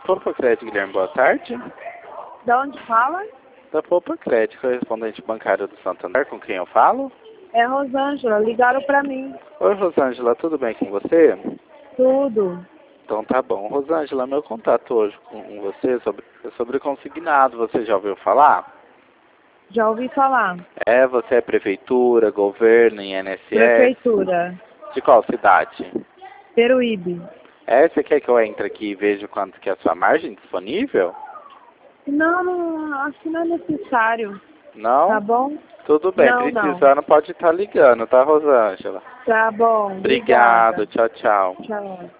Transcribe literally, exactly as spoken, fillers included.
Poupa Crédito, Guilherme, boa tarde. De onde fala? Da Poupa Crédito, correspondente bancário do Santander, com quem eu falo? É Rosângela, ligaram pra mim. Oi, Rosângela, tudo bem com você? Tudo. Então tá bom. Rosângela, meu contato hoje com você é sobre, é sobre consignado, você já ouviu falar? Já ouvi falar. É, você é prefeitura, governo, I N S S? Prefeitura. De qual cidade? Peruíbe. É, você quer que eu entre aqui e veja quanto que é a sua margem disponível? Não, não, acho que não é necessário. Não? Tá bom? Tudo bem, Não, não. precisando pode estar ligando, tá, Rosângela? Tá bom. Obrigado, Obrigada. tchau, tchau. Tchau.